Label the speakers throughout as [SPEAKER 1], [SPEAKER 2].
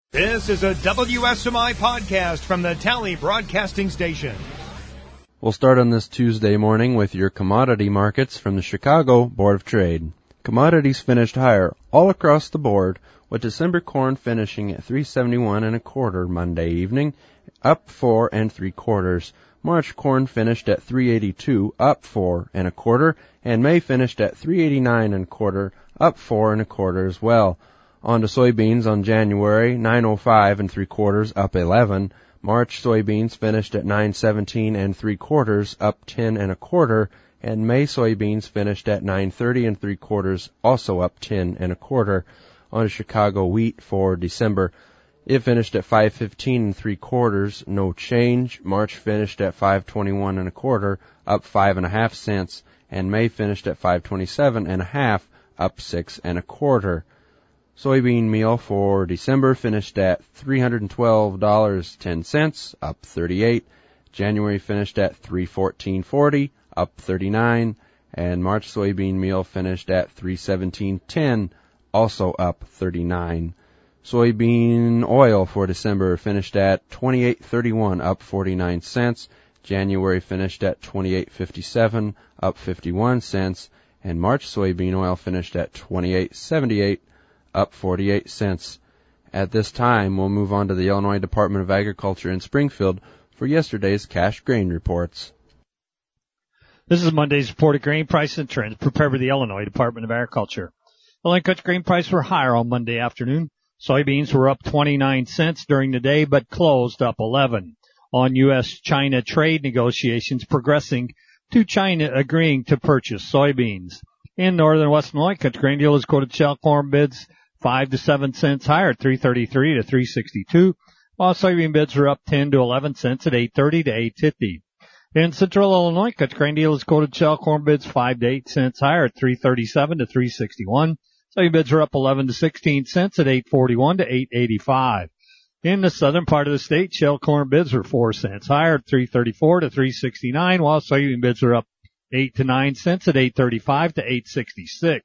[SPEAKER 1] This is a WSMI podcast from the Tally Broadcasting Station.
[SPEAKER 2] We'll start on this Tuesday morning with your commodity markets from the Chicago Board of Trade. Commodities finished higher all across the board, with December corn finishing at $3.71 1/4 Monday evening, up 4 3/4. March corn finished at $3.82, up 4 1/4, and May finished at $3.89 1/4, up 4 1/4 as well. On to soybeans on January, $9.05 3/4, up 11. March soybeans finished at $9.17 3/4, up 10 1/4, and May soybeans finished at $9.30 3/4, also up 10 1/4. On to Chicago wheat for December. It finished at $5.15 3/4, no change. March finished at $5.21 1/4, up 5.5 cents, and May finished at $5.27 1/2, up 6 1/4. Soybean meal for December finished at $312.10, up 38. January finished at $314.40, up 39, and March soybean meal finished at $317.10, also up 39. Soybean oil for December finished at $28.31, up 49 cents. January finished at $28.57, up 51 cents, and March soybean oil finished at $28.78, up 48 cents. At this time, we'll move on to the Illinois Department of Agriculture in Springfield for yesterday's cash grain reports.
[SPEAKER 3] This is Monday's report of grain prices and trends prepared by the Illinois Department of Agriculture. Illinois cut grain prices were higher on Monday afternoon. Soybeans were up 29 cents during the day, but closed up 11 on U.S.-China trade negotiations progressing to China agreeing to purchase soybeans. In northern West Illinois, cut grain dealers quoted shell corn bids 5 to 7 cents higher at $3.33 to $3.62, while soybean bids were up 10 to 11 cents at $8.30 to $8.50. In central Illinois, cut grain dealers quoted shell corn bids 5 to 8 cents higher at $3.37 to $3.61. Soybean bids were up 11 to 16 cents at $8.41 to $8.85. In the southern part of the state, shell corn bids were 4 cents higher at $3.34 to $3.69, while soybean bids were up 8 to 9 cents at $8.35 to $8.66.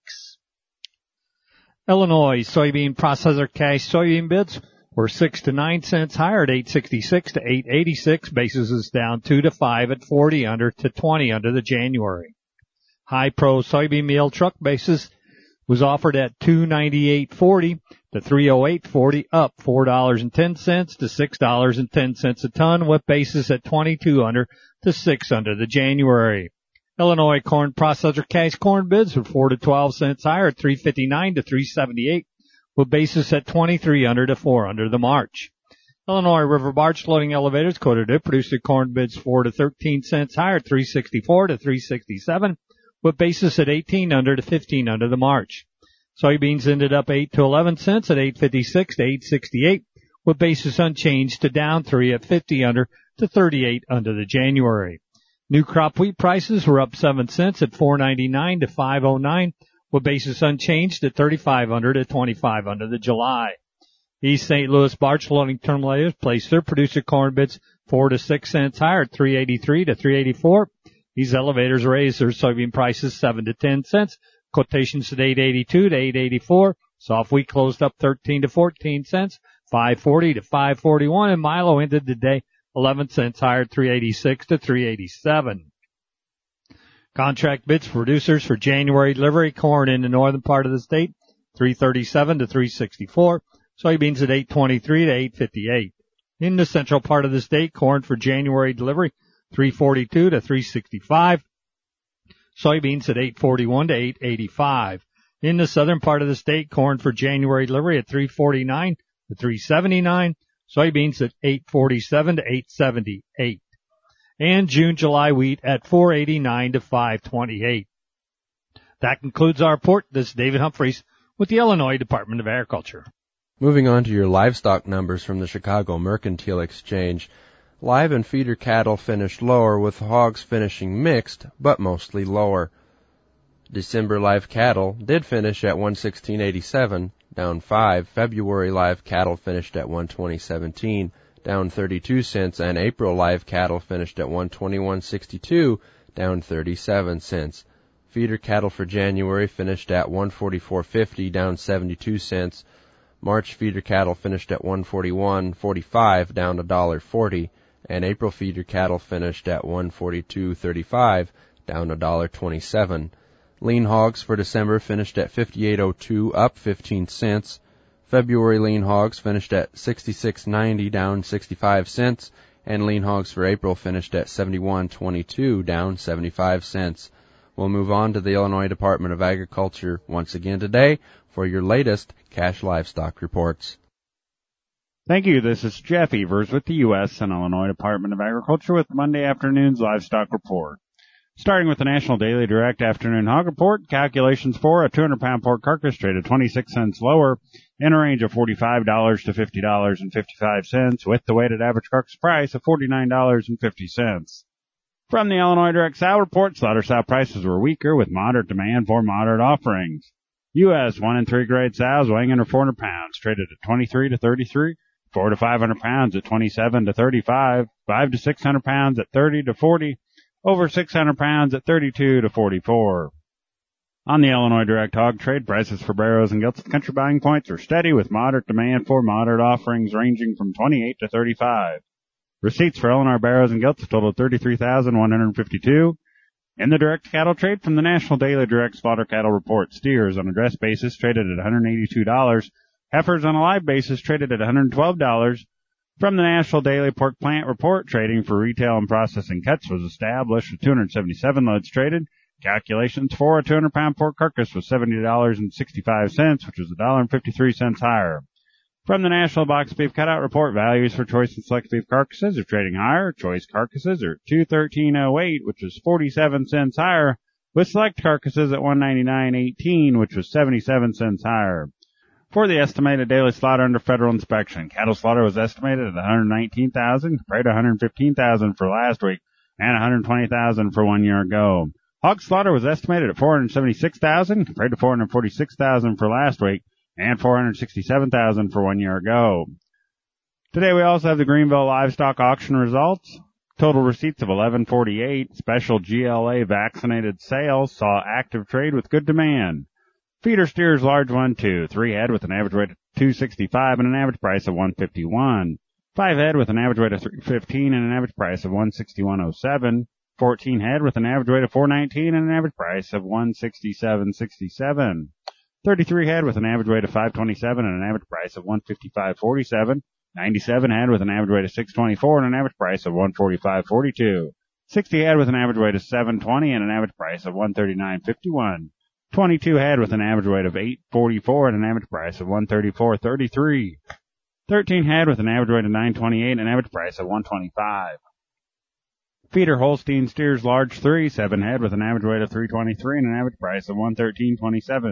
[SPEAKER 3] Illinois soybean processor cash soybean bids were 6 to 9 cents higher at $8.66 to $8.86. Basis is down 2 to 5 at 40 under to 20 under the January. High Pro soybean meal truck basis was offered at $298.40 to $308.40, up $4.10 to $6.10 a ton, with basis at 22 under to 6 under the January. Illinois corn processor cash corn bids were 4 to 12 cents higher at $3.59 to $3.78, with basis at 23 under to 4 under the March. Illinois river barge loading elevators quoted it produced corn bids 4 to 13 cents higher at $3.64 to $3.67, with basis at 18 under to 15 under the March. Soybeans ended up 8 to 11 cents at $8.56 to $8.68, with basis unchanged to down 3 at 50 under to 38 under the January. New crop wheat prices were up 7 cents at $4.99 to $5.09, with basis unchanged at 35 under to 25 under the July. East St. Louis barge loading terminators placed their producer corn bids 4 to 6 cents higher at $3.83 to $3.84. These elevators raised their soybean prices 7 to 10 cents. Quotations at $8.82 to $8.84. Soft wheat closed up 13 to 14 cents, $5.40 to $5.41, and Milo ended the day 11 cents higher at $3.86 to $3.87. Contract bids for producers for January delivery, corn in the northern part of the state, $3.37 to $3.64. Soybeans at $8.23 to $8.58. In the central part of the state, corn for January delivery, $3.42 to $3.65. Soybeans at $8.41 to $8.85. In the southern part of the state, corn for January delivery at $3.49 to $3.79. Soybeans at $8.47 to $8.78. And June-July wheat at $4.89 to $5.28. That concludes our report. This is David Humphreys with the Illinois Department of Agriculture.
[SPEAKER 2] Moving on to your livestock numbers from the Chicago Mercantile Exchange. Live and feeder cattle finished lower, with hogs finishing mixed, but mostly lower. December live cattle did finish at $116.87, down 5. February live cattle finished at $120.17, down 32 cents, and April live cattle finished at $121.62, down 37 cents. Feeder cattle for January finished at $144.50, down 72 cents. March feeder cattle finished at $141.45, down $1.40, and April feeder cattle finished at $142.35, down $1.27. Lean hogs for December finished at $58.02, up 15 cents. February lean hogs finished at $66.90, down 65 cents, and lean hogs for April finished at $71.22, down 75 cents. We'll move on to the Illinois Department of Agriculture once again today for your latest cash livestock reports.
[SPEAKER 4] Thank you. This is Jeff Evers with the U.S. and Illinois Department of Agriculture with Monday afternoon's livestock report. Starting with the National Daily Direct Afternoon Hog Report, calculations for a 200-pound pork carcass traded 26 cents lower in a range of $45 to $50.55 with the weighted average carcass price of $49.50. From the Illinois Direct Sow Report, slaughter sow prices were weaker with moderate demand for moderate offerings. U.S. 1 and 3 grade sows weighing under 400 pounds traded at 23 to 33, 4 to 500 pounds at 27 to 35, 5 to 600 pounds at 30 to 40, over 600 pounds at 32 to 44. On the Illinois Direct Hog Trade, prices for barrows and gilts at country buying points are steady with moderate demand for moderate offerings ranging from 28 to 35. Receipts for Illinois barrows and gilts totaled $33,152. In the direct cattle trade from the National Daily Direct Slaughter Cattle Report, steers on a dress basis traded at $182, heifers on a live basis traded at $112. From the National Daily Pork Plant Report, trading for retail and processing cuts was established with 277 loads traded. Calculations for a 200-pound pork carcass was $70.65, which was $1.53 higher. From the National Box Beef Cutout Report, values for choice and select beef carcasses are trading higher. Choice carcasses are $213.08, which was 47 cents higher, with select carcasses at $199.18, which was 77 cents higher. For the estimated daily slaughter under federal inspection, cattle slaughter was estimated at 119,000 compared to 115,000 for last week and 120,000 for 1 year ago. Hog slaughter was estimated at 476,000 compared to 446,000 for last week and 467,000 for 1 year ago. Today we also have the Greenville livestock auction results. Total receipts of $11.48. Special GLA vaccinated sales saw active trade with good demand. Feeder steers large 1-2, 3 head with an average weight of 265 and an average price of 151. 5 head with an average weight of 315 and an average price of 161.07. 14 head with an average weight of 419 and an average price of 167.67. 33 head with an average weight of 527 and an average price of 155.47. 97 head with an average weight of 624 and an average price of 145.42. 60 head with an average weight of 720 and an average price of 139.51. 22 head with an average weight of 844 and an average price of 134.33. 13 head with an average weight of 928 and an average price of 125. Feeder Holstein steers large 3, 7 head with an average weight of 323 and an average price of 113.27.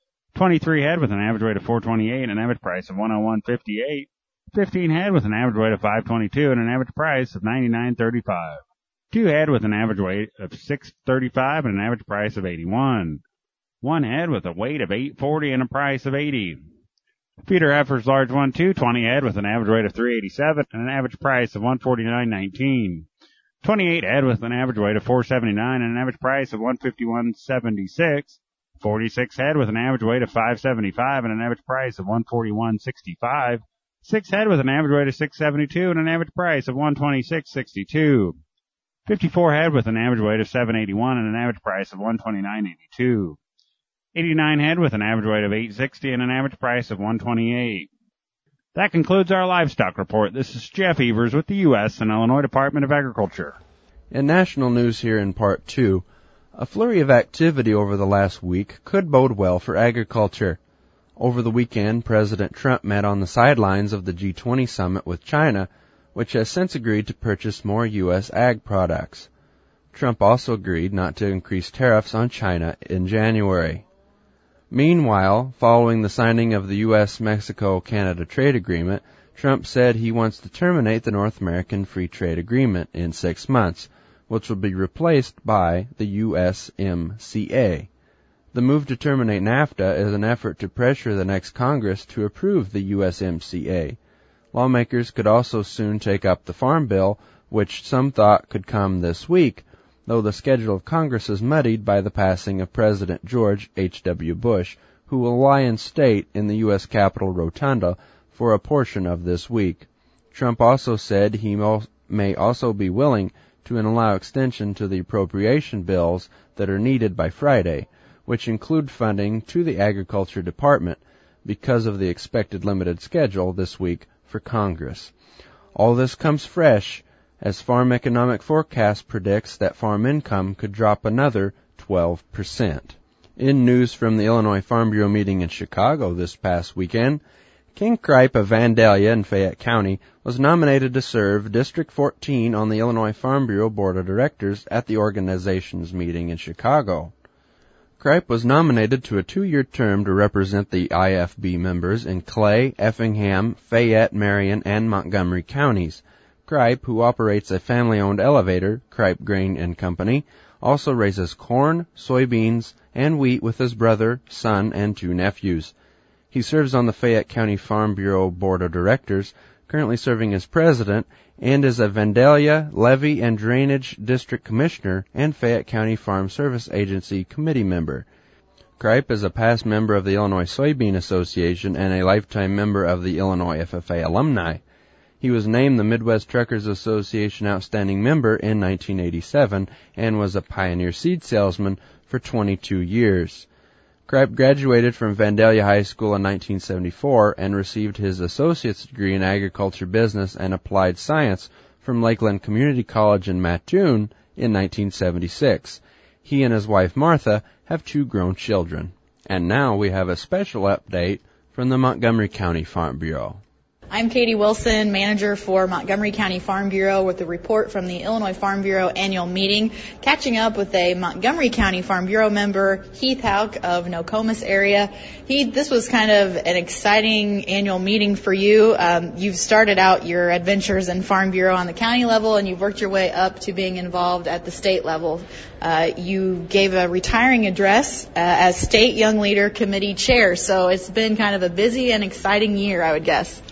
[SPEAKER 4] 23 head with an average weight of 428 and an average price of 101.58. 15 head with an average weight of 522 and an average price of 99.35. 2 head with an average weight of 635 and an average price of 81. 1 head with a weight of 840 and a price of 80. Feeder heifers large 1-2, 20 head with an average weight of 387 and an average price of 149.19. 28 head with an average weight of 479 and an average price of 151.76. 46 head with an average weight of 575 and an average price of 141.65. 6 head with an average weight of 672 and an average price of 126.62. 54 head with an average weight of 781 and an average price of 129.82. 89 head with an average weight of 860 and an average price of 128. That concludes our livestock report. This is Jeff Evers with the U.S. and Illinois Department of Agriculture.
[SPEAKER 2] In national news here in Part 2, a flurry of activity over the last week could bode well for agriculture. Over the weekend, President Trump met on the sidelines of the G20 summit with China, which has since agreed to purchase more U.S. ag products. Trump also agreed not to increase tariffs on China in January. Meanwhile, following the signing of the U.S.-Mexico-Canada trade agreement, Trump said he wants to terminate the North American Free Trade Agreement in 6 months, which will be replaced by the USMCA. The move to terminate NAFTA is an effort to pressure the next Congress to approve the USMCA. Lawmakers could also soon take up the Farm Bill, which some thought could come this week, though the schedule of Congress is muddied by the passing of President George H.W. Bush, who will lie in state in the U.S. Capitol Rotunda for a portion of this week. Trump also said he may also be willing to allow extension to the appropriation bills that are needed by Friday, which include funding to the Agriculture Department because of the expected limited schedule this week for Congress. All this comes fresh as Farm Economic Forecast predicts that farm income could drop another 12%. In news from the Illinois Farm Bureau meeting in Chicago this past weekend, King Kripe of Vandalia in Fayette County was nominated to serve District 14 on the Illinois Farm Bureau Board of Directors at the organization's meeting in Chicago. Kripe was nominated to a 2-year term to represent the IFB members in Clay, Effingham, Fayette, Marion, and Montgomery counties. Kripe, who operates a family-owned elevator, Kripe Grain and Company, also raises corn, soybeans, and wheat with his brother, son, and 2 nephews. He serves on the Fayette County Farm Bureau Board of Directors, currently serving as president, and is a Vandalia Levee and Drainage District Commissioner and Fayette County Farm Service Agency committee member. Kripe is a past member of the Illinois Soybean Association and a lifetime member of the Illinois FFA alumni. He was named the Midwest Truckers Association Outstanding Member in 1987 and was a pioneer seed salesman for 22 years. Kripe graduated from Vandalia High School in 1974 and received his associate's degree in agriculture business and applied science from Lakeland Community College in Mattoon in 1976. He and his wife Martha have 2 grown children. And now we have a special update from the Montgomery County Farm Bureau.
[SPEAKER 5] I'm Katie Wilson, manager for Montgomery County Farm Bureau, with a report from the Illinois Farm Bureau annual meeting, catching up with a Montgomery County Farm Bureau member, Heath Hauk of Nokomis area. Heath, this was kind of an exciting annual meeting for you. You've started out your adventures in Farm Bureau on the county level, and you've worked your way up to being involved at the state level. You gave a retiring address as State Young Leader Committee Chair, so it's been kind of a busy and exciting year, I would guess.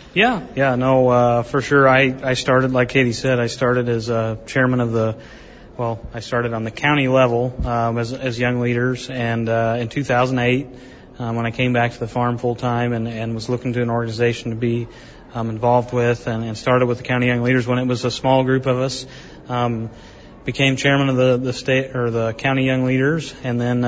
[SPEAKER 6] For sure. I started, like Katie said, I started as chairman of I started on the county level as young leaders, and in 2008, when I came back to the farm full time and was looking to an organization to be involved with, and started with the county young leaders when it was a small group of us, became chairman of the state or the county young leaders, and then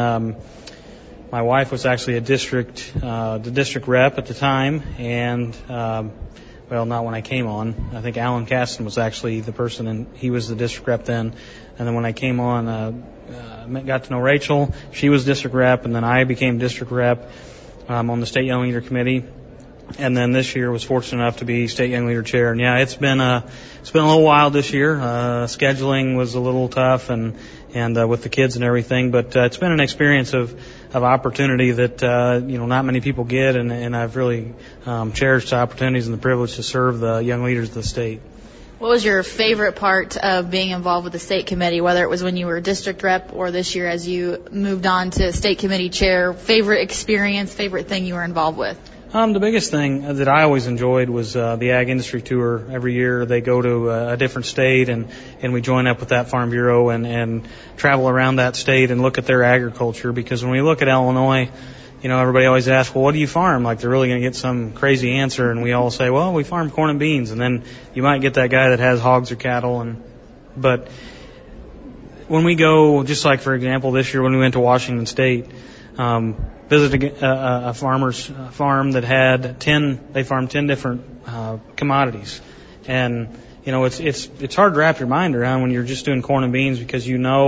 [SPEAKER 6] my wife was actually the district rep at the time, and not when I came on. I think Alan Caston was actually the person, and he was the district rep then. And then when I came on, got to know Rachel. She was district rep, and then I became district rep on the State Young Leader Committee. And then this year was fortunate enough to be State Young Leader Chair. And it's been a little wild this year. Scheduling was a little tough, and with the kids and everything, but it's been an experience of opportunity that not many people get, and I've really cherished the opportunities and the privilege to serve the young leaders of the state.
[SPEAKER 5] What was your favorite part of being involved with the state committee, whether it was when you were district rep or this year as you moved on to state committee chair? Favorite experience, favorite thing you were involved with?
[SPEAKER 6] The biggest thing that I always enjoyed was the Ag Industry Tour. Every year they go to a different state, and we join up with that Farm Bureau and travel around that state and look at their agriculture. Because when we look at Illinois, everybody always asks, well, what do you farm? Like they're really going to get some crazy answer, and we all say, well, we farm corn and beans. And then you might get that guy that has hogs or cattle. But when we go, just like for example this year when we went to Washington State, visited a farmer's farm that had 10 different commodities. And it's hard to wrap your mind around when you're just doing corn and beans, because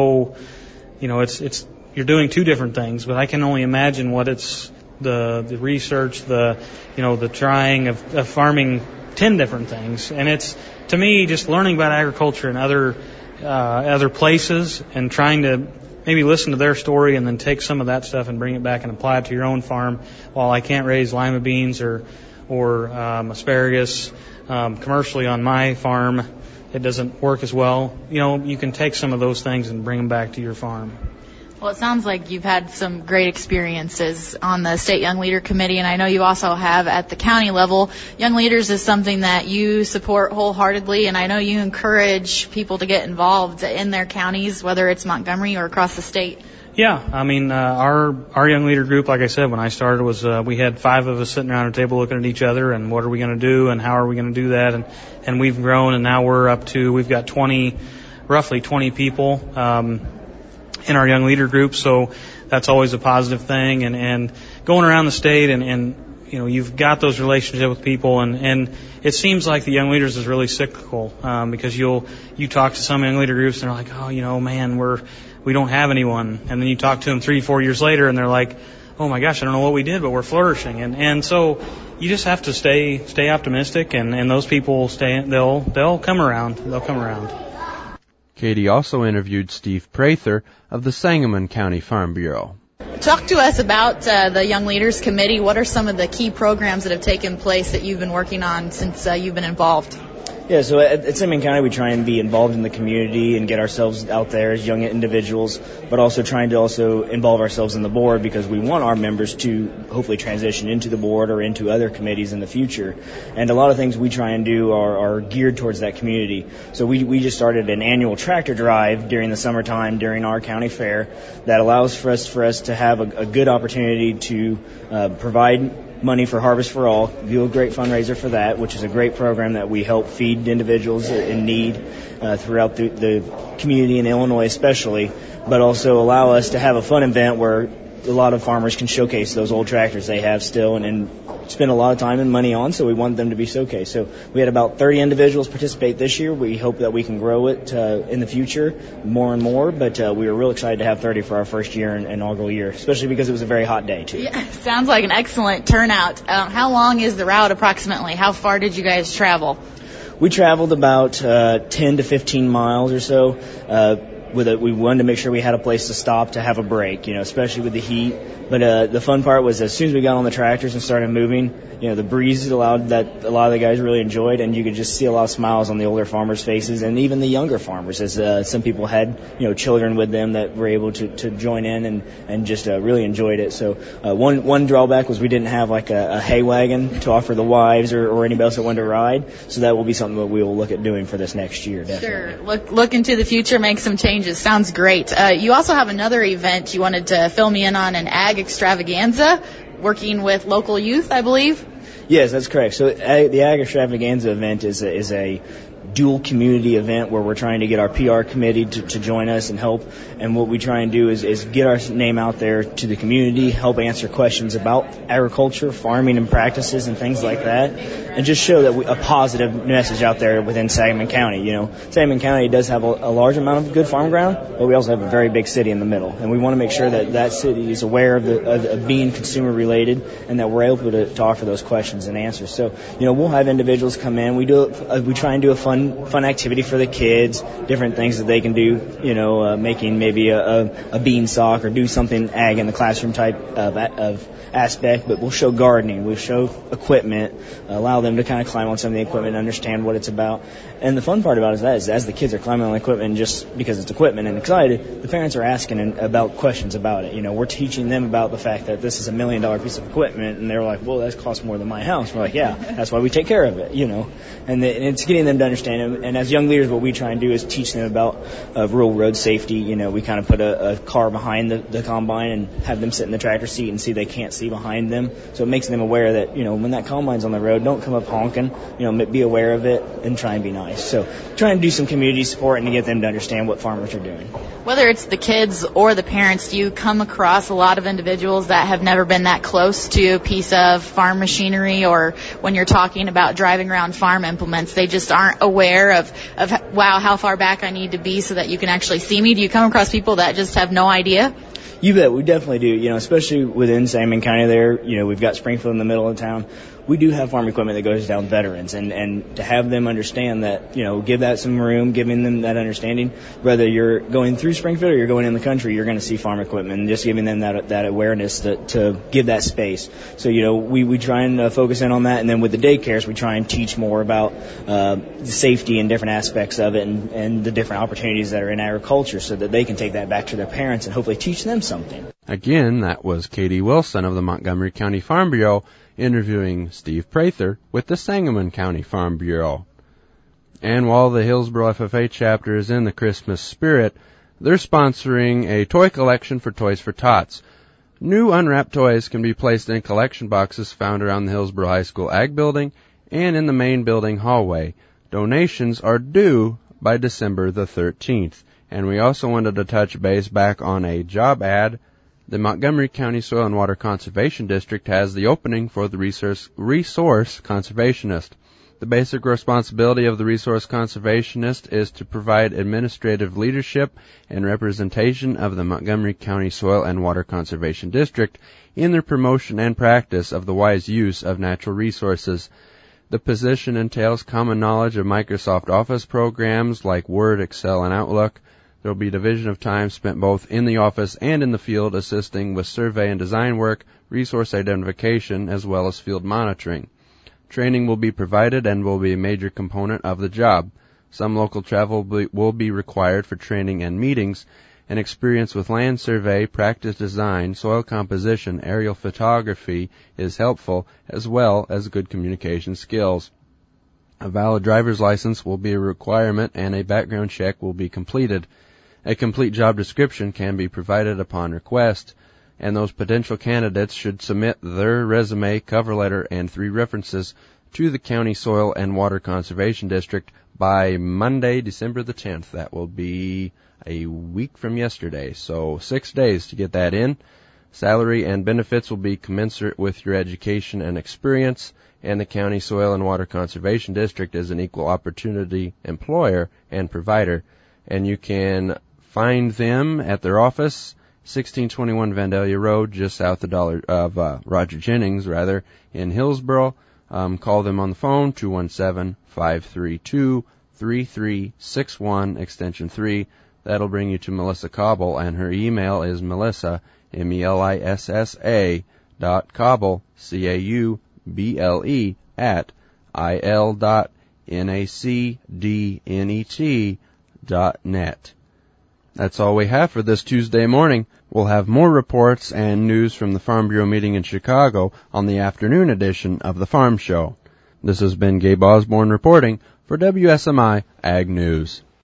[SPEAKER 6] it's you're doing 2 different things. But I can only imagine what it's the research, the trying of farming 10 different things. And it's, to me, just learning about agriculture in other places and trying to maybe listen to their story and then take some of that stuff and bring it back and apply it to your own farm. While I can't raise lima beans or asparagus commercially on my farm, it doesn't work as well. You can take some of those things and bring them back to your farm.
[SPEAKER 5] Well, it sounds like you've had some great experiences on the State Young Leader Committee, and I know you also have at the county level. Young Leaders is something that you support wholeheartedly, and I know you encourage people to get involved in their counties, whether it's Montgomery or across the state.
[SPEAKER 6] Yeah, I mean, our young leader group, like I said, when I started was, we had 5 of us sitting around a table looking at each other and what are we going to do and how are we going to do that, and we've grown and now we've got roughly 20 people, in our young leader group, so that's always a positive thing, and going around the state and you know, you've got those relationships with people, and it seems like the young leaders is really cyclical, because you talk to some young leader groups and they're like, oh, you know, man, we don't have anyone. And then you talk to them 3-4 years later and they're like, oh my gosh, I don't know what we did, but we're flourishing. And so you just have to stay optimistic, and those people they'll come around. They'll come around.
[SPEAKER 2] Katie also interviewed Steve Prather of the Sangamon County Farm Bureau.
[SPEAKER 5] Talk to us about the Young Leaders Committee. What are some of the key programs that have taken place that you've been working on since you've been involved?
[SPEAKER 7] Yeah, so at Sangamon County, we try and be involved in the community and get ourselves out there as young individuals, but also trying to also involve ourselves in the board because we want our members to hopefully transition into the board or into other committees in the future. And a lot of things we try and do are geared towards that community. So we just started an annual tractor drive during the summertime during our county fair that allows for us to have a good opportunity to provide money for Harvest for All, do a great fundraiser for that, which is a great program that we help feed individuals in need throughout the community in Illinois especially, but also allow us to have a fun event where a lot of farmers can showcase those old tractors they have still and spend a lot of time and money on, so we want them to be showcased. So we had about 30 individuals participate this year. We hope that we can grow it in the future more and more, but we were real excited to have 30 for our first year and inaugural year, especially because it was a very hot day, too.
[SPEAKER 5] Yeah, sounds like an excellent turnout. How long is the route approximately? How far did you guys travel?
[SPEAKER 7] We traveled about 10 to 15 miles or so. We wanted to make sure we had a place to stop to have a break, especially with the heat. But the fun part was as soon as we got on the tractors and started moving, the breeze allowed that a lot of the guys really enjoyed, and you could just see a lot of smiles on the older farmers' faces and even the younger farmers, as some people had children with them that were able to join in and just really enjoyed it. So one drawback was we didn't have like a hay wagon to offer the wives or anybody else that wanted to ride. So that will be something that we will look at doing for this next year. Definitely.
[SPEAKER 5] Sure. Look into the future, make some changes. Sounds great. You also have another event you wanted to fill me in on, an ag extravaganza, working with local youth, I believe.
[SPEAKER 7] Yes, that's correct. So the Ag Extravaganza event is a dual community event where we're trying to get our PR committee to join us and help. And what we try and do is get our name out there to the community, help answer questions about agriculture, farming and practices and things like that, and just show that a positive message out there within Sangamon County. Sangamon County does have a large amount of good farm ground, but we also have a very big city in the middle. And we want to make sure that city is aware of being consumer related and that we're able to offer those questions and answers. So, we'll have individuals come in. We try and do a fun activity for the kids, different things that they can do, making maybe a beanstalk or do something ag in the classroom type of aspect, but we'll show gardening, we'll show equipment, allow them to kind of climb on some of the equipment and understand what it's about. And the fun part about it is as the kids are climbing on the equipment, just because it's equipment and excited, the parents are asking about questions about it. We're teaching them about the fact that this is $1 million piece of equipment, and they're like, well, that costs more than my house. We're like, yeah, that's why we take care of it, and it's getting them to understand it. And as young leaders, what we try and do is teach them about rural road safety. We kind of put a car behind the combine and have them sit in the tractor seat and see they can't see behind them. So it makes them aware that, when that combine's on the road, don't come up honking, be aware of it and try and be nice. So trying to do some community support and to get them to understand what farmers are doing.
[SPEAKER 5] Whether it's the kids or the parents, do you come across a lot of individuals that have never been that close to a piece of farm machinery, or when you're talking about driving around farm implements, they just aren't aware of wow, how far back I need to be so that you can actually see me? Do you come across people that just have no idea?
[SPEAKER 7] You bet, we definitely do. Especially within Sangamon County there, we've got Springfield in the middle of town. We do have farm equipment that goes down veterans, and to have them understand that, give that some room, giving them that understanding, whether you're going through Springfield or you're going in the country, you're going to see farm equipment, and just giving them that awareness to give that space. So, we try and focus in on that, and then with the daycares, we try and teach more about the safety and different aspects of it and the different opportunities that are in agriculture so that they can take that back to their parents and hopefully teach them something.
[SPEAKER 2] Again, that was Katie Wilson of the Montgomery County Farm Bureau interviewing Steve Prather with the Sangamon County Farm Bureau. And while the Hillsboro FFA chapter is in the Christmas spirit, They're sponsoring a toy collection for Toys for Tots. New unwrapped toys can be placed in collection boxes found around the Hillsboro High School Ag Building and in the main building hallway. Donations are due by December the 13th. And we also wanted to touch base back on a job ad. The Montgomery County Soil and Water Conservation District has the opening for the resource conservationist. The basic responsibility of the resource conservationist is to provide administrative leadership and representation of the Montgomery County Soil and Water Conservation District in their promotion and practice of the wise use of natural resources. The position entails common knowledge of Microsoft Office programs like Word, Excel, and Outlook. There will be division of time spent both in the office and in the field assisting with survey and design work, resource identification, as well as field monitoring. Training will be provided and will be a major component of the job. Some local travel will be required for training and meetings, and experience with land survey, practice design, soil composition, aerial photography is helpful, as well as good communication skills. A valid driver's license will be a requirement and a background check will be completed. A complete job description can be provided upon request, and those potential candidates should submit their resume, cover letter, and 3 references to the County Soil and Water Conservation District by Monday, December the 10th. That will be a week from yesterday, so 6 days to get that in. Salary and benefits will be commensurate with your education and experience, and the County Soil and Water Conservation District is an equal opportunity employer and provider, and you can find them at their office, 1621 Vandalia Road, just south of Roger Jennings, in Hillsboro. Call them on the phone, 217-532-3361, extension 3. That'll bring you to Melissa Cobble, and her email is Melissa, MELISSA, .Cobble, CAUBLE, il.nacdnet.net. That's all we have for this Tuesday morning. We'll have more reports and news from the Farm Bureau meeting in Chicago on the afternoon edition of the Farm Show. This has been Gabe Osborne reporting for WSMI Ag News.